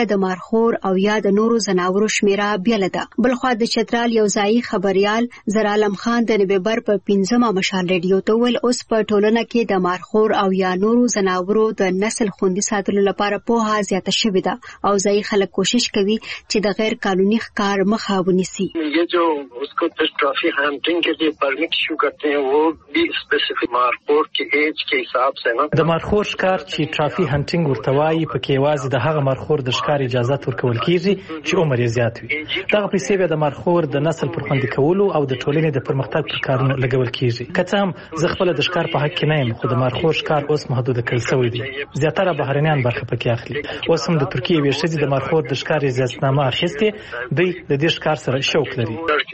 د مارخور او یا د نورو زناورو شمیره بیل ده. بلخوا د چترال یو ځایي خبريال زرالم خان د نومبر په 15مه مشال ریډیو ته ویل اوس په ټولنه کې د مارخور او یا نورو زناورو د نسل خوندي ساتلو لپاره پوهه زیاته شوې ده او ځایي خلک کوشش کوي چې د غیر قانوني ښکار مخه ونیسي. ये जो उसको ट्रॉफी हंटिंग के लिए परमिट इशू करते हैं वो भी स्पेसिफिक मारखोर के एज के हिसाब से ना د مارخور ښکار چې ټرافي هانټینګ ورته وایي پکې یوازې د هغه مارخور د ښکار اجازه ورکول کیږي چې عمر یې زیات وي. دغه پیسې به د مارخور د نسل پر خوندي کولو او د ټولنې د پرمختګ پر کارونو لګول کیږي. که څه هم زه خپل د ښکار په حق کې نه یم خو د مارخور ښکار اوس محدود کړل شوی دی. زیاتره بهرنیان برخه پکې اخلي. اوس هم د ترکیې یوې ښځې د مارخور د ښکار اجازهنامه اخیستې دوی د دې ښکار سره شوق لري.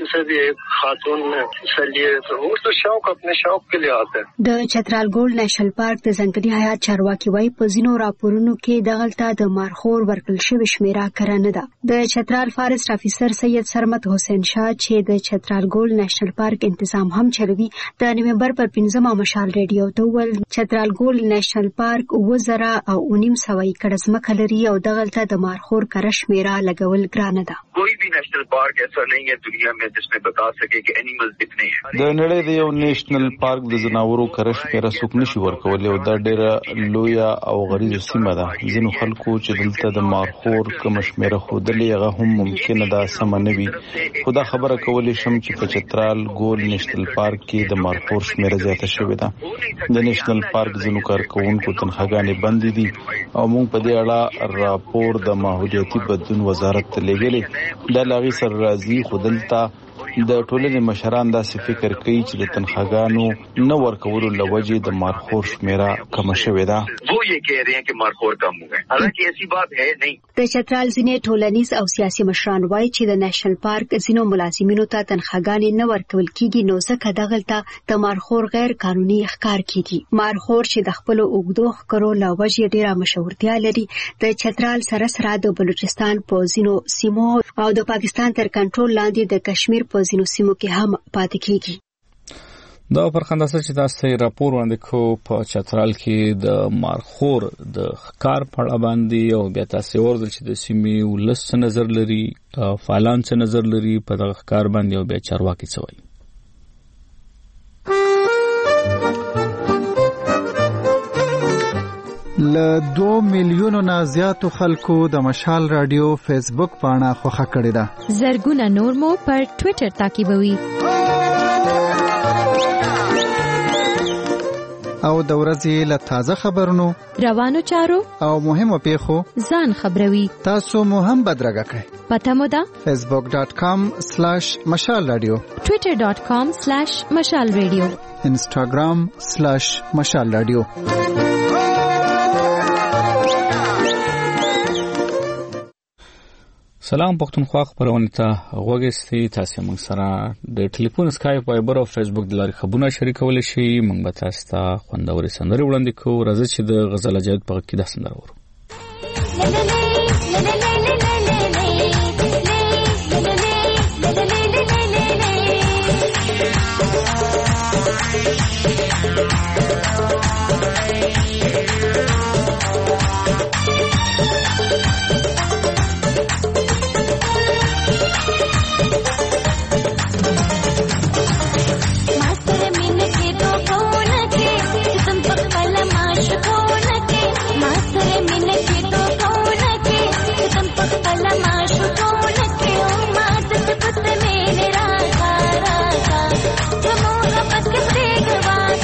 د چترال ګولډ نېشنل پارک د ځنګلي حیات چارواکي وايي په ځینو راپورونو کې دغلته د مارخور ورکړل شوی شمیره کره نه ده. د چترال فارست افیسر سید سرمد حسین شاه چې د چترال ګولډ نېشنل پارک تنظیم هم چلوي د نومبر پر 15مه مشال ریډیو ته ویل چترال ګولډ نېشنل پارک 2009 ایکړ ځمکه لري او دغلته د مارخور کره شمیره لګول ګرانه ده. کوئی بھی نیشنل پارک ایسا نہیں ہے دنیا میں جس میں بتا سکے کہ اینیملز اتنے ہیں. د نړۍ د یو نېشنل پارک د زناورو کرش پیره څوک نشي ورکولای او دا ډېره لویه او غریزه سیمه ده. ځینو خلکو چې دلته د مارخور کوم شمیره خودلې هغه هم ممکنه ده سم نه وي. خو دا خبره کولی شم چې په چترال ګولډ نېشنل پارک کې د مارخور شمیره زیاته شوې ده. د نېشنل پارک ځینو کارکونکو تنخواګانې بندې دي او موږ په دې اړه راپور د ماحولیاتي بدلون وزارت ته لېږلی. دا لاغي سر راځي خو دلته د ټولنې مشران داسې فکر کوي چې د تنخواګانو نه ورکولو لوجې د مارخور شمیره کم شوې ده. वो ये कह रहे हैं कि मारखोर कम हो गए हालांकि ऐसी बात है नहीं. د چترال ځینې ټولنیز او سیاسي مشران وایي چې د نېشنل پارک ځینو ملازمینو ته تنخواګانې نه ورکول کیږي نو ځکه دغلته د مارخور غیر قانوني ښکار کیږي. مارخور چې د خپل اوږدو ښکارو لوجې ډیره مشهورتیا لري د چترال سره سره د بلوچستان په ځینو سیمو او د پاکستان تر کنټرول لاندې د کشمیر په ځینو سیمو کې هم پاتې کیږي. دا پرخنداسه چې تاسو راپور وړاندې کو په چترال کې د مارخور د ښکار په اړه باندې او بیا تاسو ورته چې د سیمې ولس نظر لري فعالان څه نظر لري په دغه ښکار باندې او بیا چارواکي څه وایي. له 2 میلیونو نه زیاتو خلکو د مشال رادیو فیسبوک پاڼه خوښه کړې ده. زرګونه نور مو پر ټوئیټر تعقیبوي. او د ورځې له تازه خبرونو روانو چارو او مهمو پیښو ځان خبروي. تاسو مو هم بدرګه کړئ. پته مو ده facebook.com/مشال رادیو twitter.com/مشال رادیو instagram/مشال رادیو. سلام پښتونخوا خبرونه ته غوږی تاسو موږ سره د ټلیفون اسکایپ وایبر او فیسبوک د لارې خبرونه شریکول شي. موږ به تاسو ته خوندوري سندري وړاندې کوو. راځي چې د غزل جاوید په کې د سندرو ورو. मेरे राजा राजा जो मोहब्बत के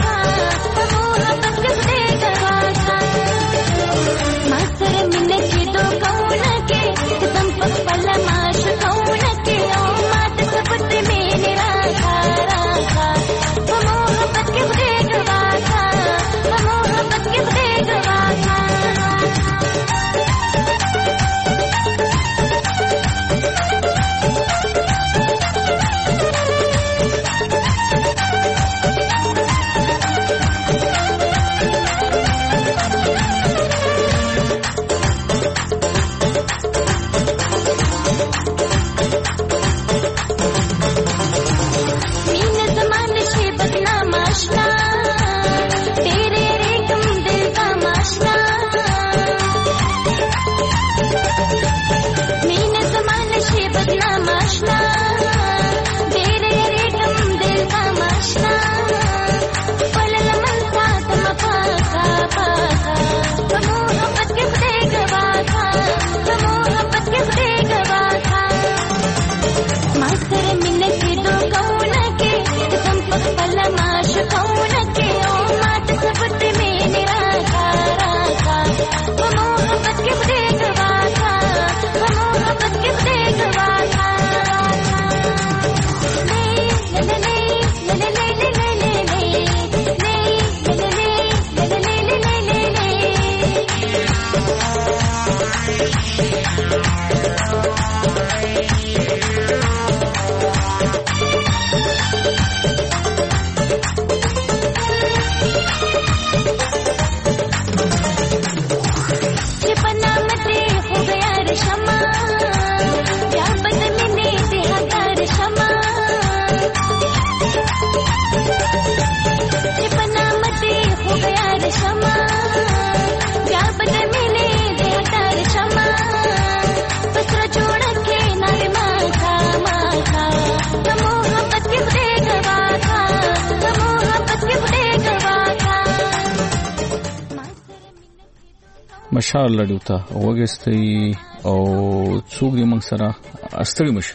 مشال لډیو ته وګستې او څوک یې موږ سره استړي مشه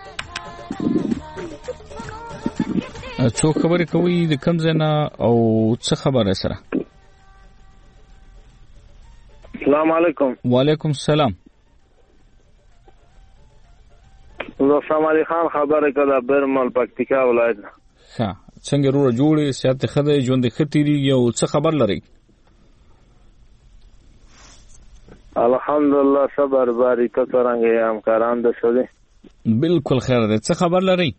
څوک خبرې کوي د کوم ځای نه او څه خبره سره؟ السلام علیکم. وعلیکم السلام. زفرام علي خان خبره کړه برمل پکتیکا ولایت. ښه څنګه روړه جوړې سیاست خدای ژوند خطيري یو څه خبر لري؟ الحمدلله صبر باری ته څنګه همکاران د شوي؟ بالکل خیر ده. څه خبر لري؟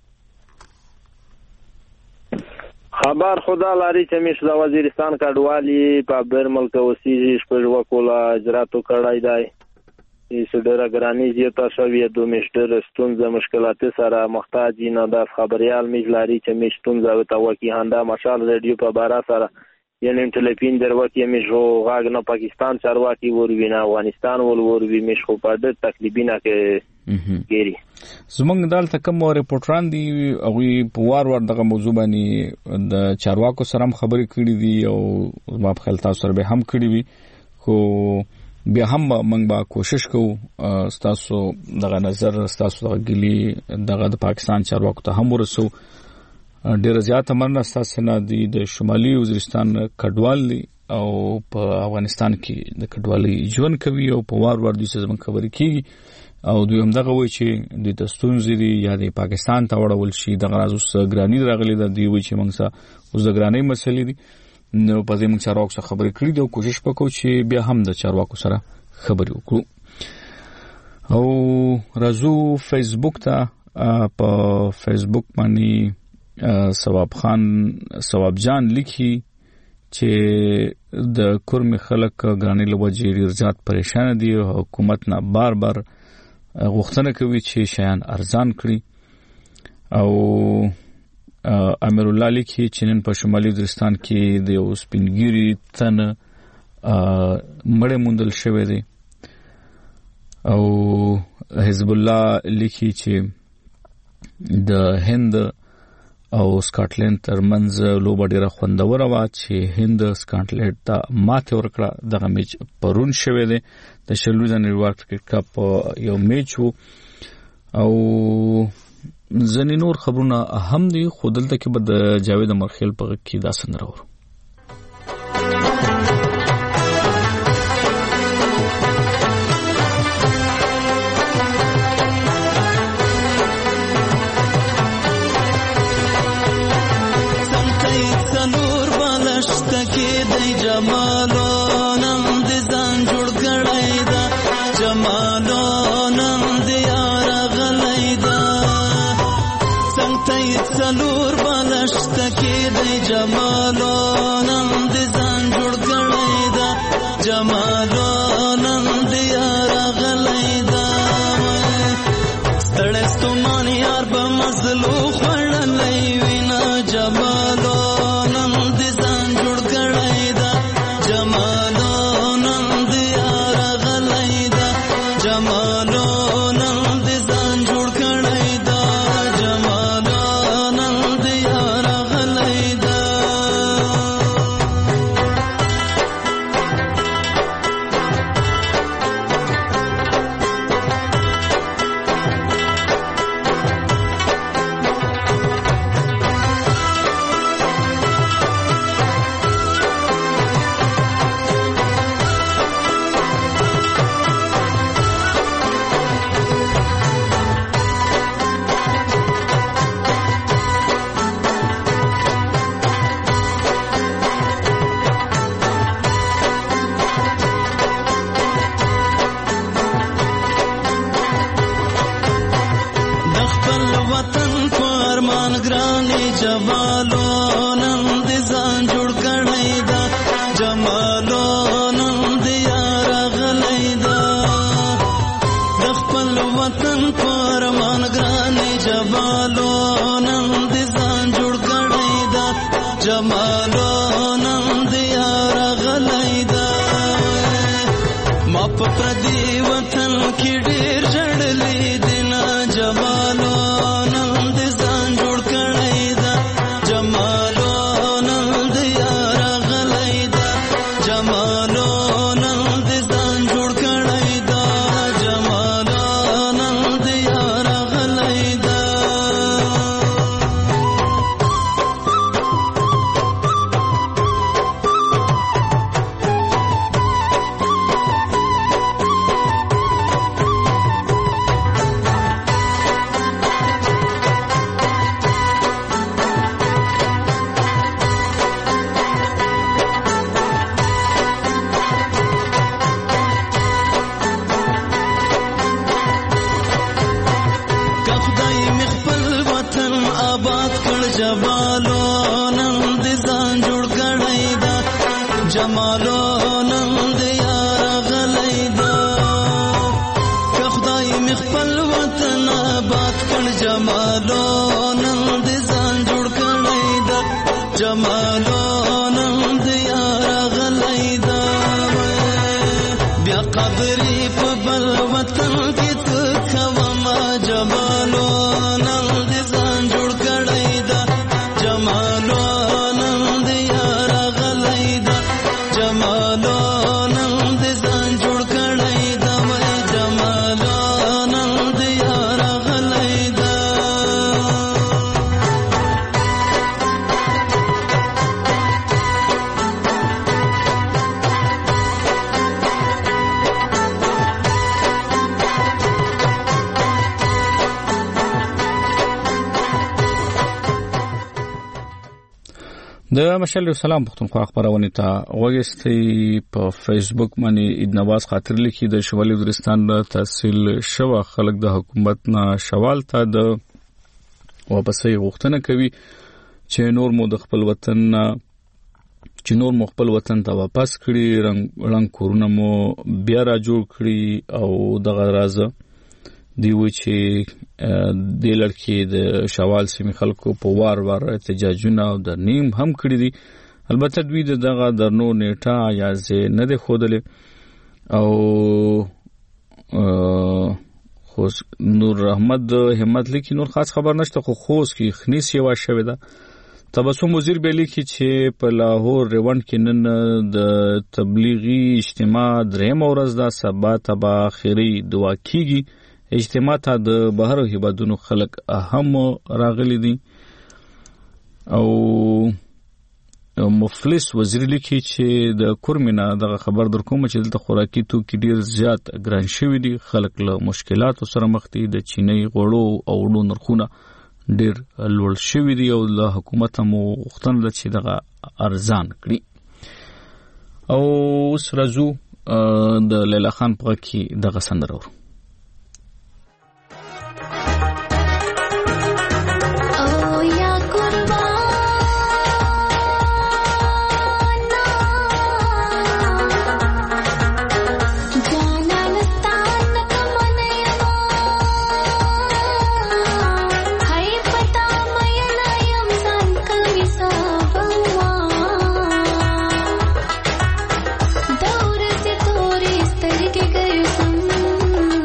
خبر خدا لري چې مش د وزیرستان کډوالي په برمل کې اوسېږي شپږ وکولا اجراتو کړای دی چې ډېر ګرانی زیاته شوې د مشتر ستونزه مشکلات سره محتاج نه د خبريال مجلاري چې مشتونزه او توکی هنده مشال رادیو په بارا سره یعنی ټلیفون دروکی مشو غاګ نه پاکستان چارواکي وروینه افغانستان ولوروي مشو په ډېر تکلیفینه کې ګيري. زمونږ دالته کوم ریپورټران دي او په وار دغه موضوع باندې د چارواکو سره هم خبرې کړې دي او ما په خیال تاسو سره به هم کړې وي خو بیا هم موږ به کوشش کوو تاسو دغه نظر تاسو دغه ګلی دغه د پاکستان چارواکو ته هم ورسو. ډیر زیات مننه تاسو نه د شمالي وزیرستان کډوال دي او په افغانستان کې د کډوالۍ ژوند کوي او په وار د زمون خبرې کیږي او دوی هم دغه وایي چې د تستونزې دي یا د پاکستان ته وړول شي دغه راز اوس ګرانی راغلي د دی وایي چې موږ سره اوس د ګرانی مسلې دي نو په دې موږ چارواکو سره خبرې کړې دي او کوشش وکړو چې بیا هم د چارواکو سره خبرې وکړو. او راځو فیسبوک ته. په فیسبوک باندې ثواب جان لیکي چې د کورم خلک ګرانی لوجې ډیر زیات پریشان دي او حکومت نه بار غوښتنه کوي چې شیان ارزان کړي. او امیر الله لیکي چې نن په شمالي وزیرستان کې د سپینګيري تن مړ موندل شوی دی. او حزب الله لیکي چې د هند او سکاټلند ترمنځ لوبه ډیره خوندوره وه چې هند سکاټلند ته ماته ورکړه. دغه میچ پرون شوی دی د شلوزن نیویارک کرکټ کپ یو میچ وو او ځینې نور خبرونه هم دي خو دلته کې به د جاوید مرخیل په غږ کې دا سندره اورو. جمالو نن جمالو نند یار غلیدا کخدای مخفل وطن آباد کړ جمالو نند ځان جوړ کړی دا جمالو نند یار غلیدا بیا قبرې په بل وطن کې څه کوم جمالو نند ځان جوړ کړی دا جمالو نند یار غلیدا جمالو نند ځان جوړ کړی دا جمالو نند یار غلیدا د مشال سلام پښتونخوا خبرونه ته وګستې په فیسبوک باندې عید نواز خاطر لیکي د شمالي وزیرستان تحصیل شوه خلک د حکومت نه شوال ته د واپسې غوښتنه کوي چې نور مو د خپل وطن ته واپس کړي رنګ کورونه مو بیا را جوړ کړي او دغه راز دی و چې د لړکی د شوال سیمې خلکو په وار احتجاجونه او د نیم هم کړی دي البته دوی دغه درنو نیټه یا زه نه ده خودلې او خو نور احمد همت لیکي نور خاص خبر نشته خو خوس کې خنیس یو شوی ده تبسم وزیر به لیکي چې په لاهور روان کې نن د تبلیغي اجتماع دریم ورځ ده سبا تبا اخري دعا کیږي اجتماع ته د بهر هیوادونو خلک اهم راغلي دي او مفلس وزیر لیکي چې د کورمینا دغه خبر در کوم چې دلته خوراکي توکي ډیر زیات ګران شوي دي خلک له مشکلاتو سره مخ دي د چینی غوړو او وړو نرخونه ډیر لوړ شوي دي او له حکومت مو غوښتنه ده چې دغه ارزان کړي او اوس راځو د لیلا خان په کې دغه سندره ورو دور سے توری سترګې ګرځم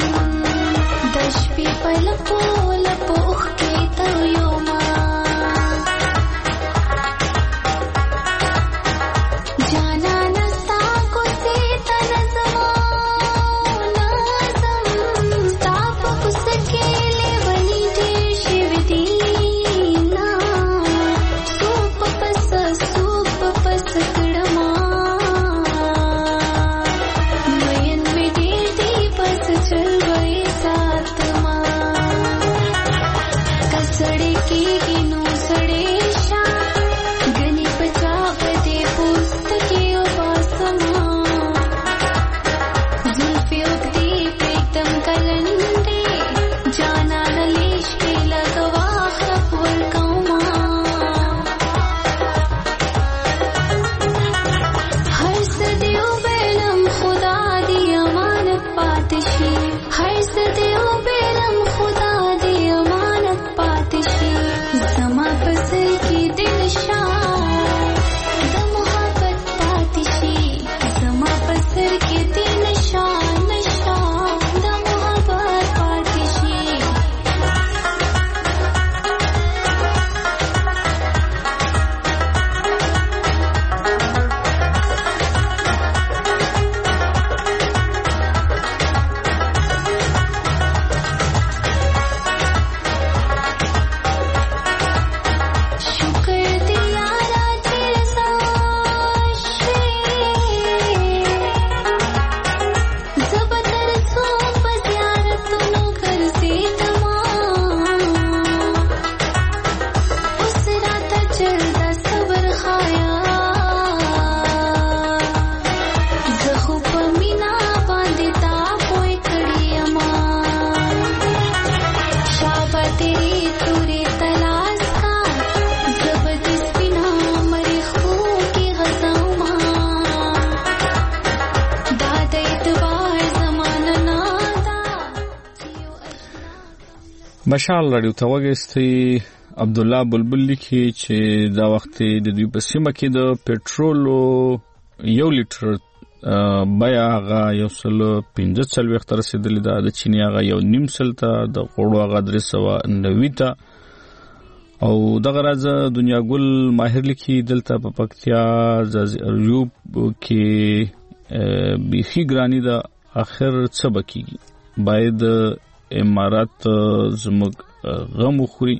مشال رادیو ته وګستي عبد الله بلبل لیکي چې دا وخت د دوی په سیمه کې د پټرولو 1 لیټر بیا هغه 115 تر رسیدلی دا د چینی هغه 1.5 سل ته د غوړو هغه 390 ته او دغه راز دنیا ګل ماهر لیکي دلته په پکتیا ځایوب کې بيخي ګرانی دا اخر څه بکیږي باید امارات زموږ غم خوري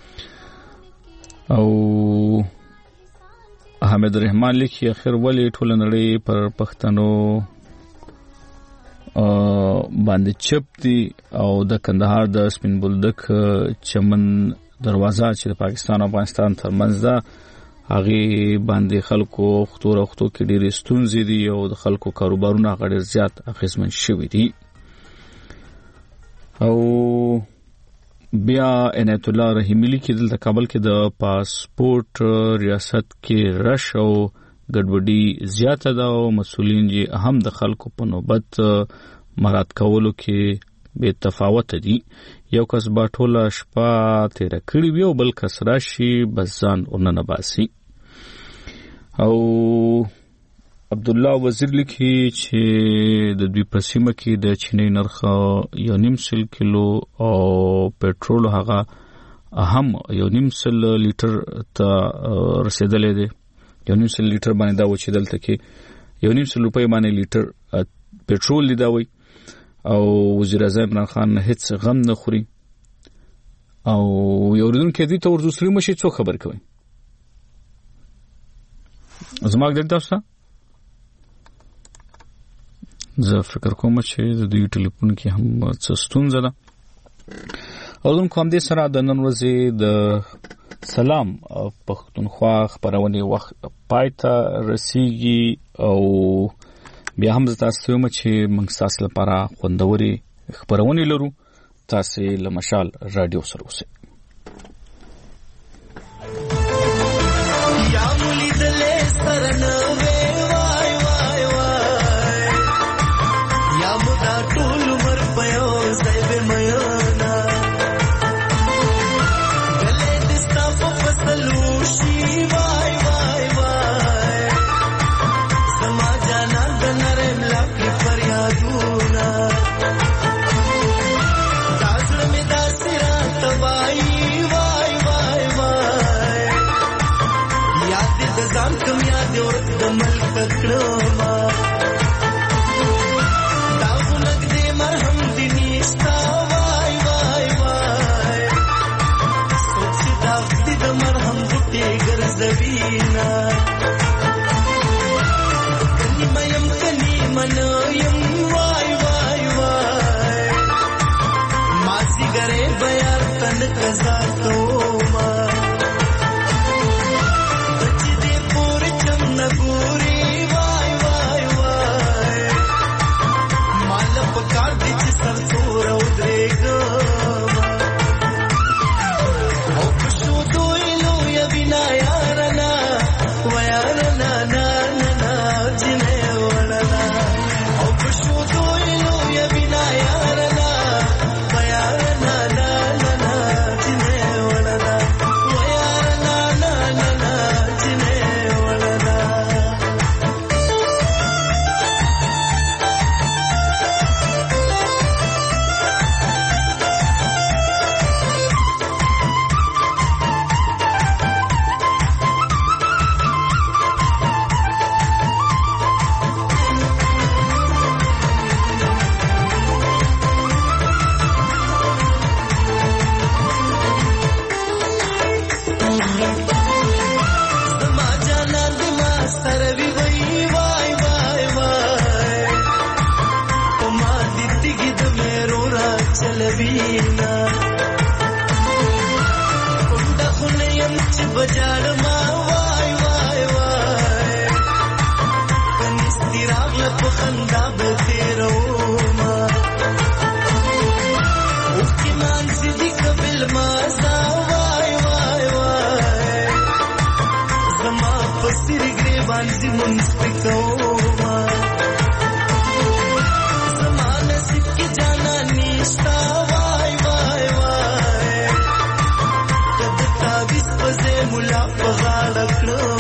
او احمد رحمان لیکي اخر ولی ټول نړۍ پر پښتنو باندې چپ دي او د کندهار د سپین بولدک چمن دروازه چې د پاکستان او افغانستان ترمنځ ده هغه باندې خلکو خطو کې ډېرې ستونزې دي او د خلکو کاروبارونه غړي زیات اخیسمن شوي دي او بیا عنایت الله رحیمی لیکي دلته کابل کې د پاسپورت ریاست کې رش او ګډوډي زیاته ده او مسولین یې هم د خلکو په نوبت مراد کولو کې به تفاوت دي یو کس با ټوله شپه تیر کړی وي او بل کس راشي بزان ورننه باسي او عبد الله وزیر لیکي چې د دوی په سیمه کې د چینی نرخ 1.5 سل کیلو او پټرول هغه هم 1.5 سل لیټر ته رسیدلې دي 1.5 سل لیټر باندې دا و چې دلته کې 1.5 سل روپۍ باندې لیټر پټرول لیداوي او وزیر اعظم عمران خان هیڅ غم نه خوري او یو ورځن کې دي ته ورزوسري مشي څو خبر کوي زما ګټه تاسو زه فکر کوم چې د دوی ټلیفون کې هم څه ستونزه ده او زموږ کوم دې سره د نن ورځې د سلام پښتونخوا خبرونه وخت پایته رسیږي او بیا هم تاسو ته چې موږ تاسو لپاره خوندوري خبرونه لرو تاسو له مشال رادیو سره اوسئ یا مولي دلې سرنه لاړ کړو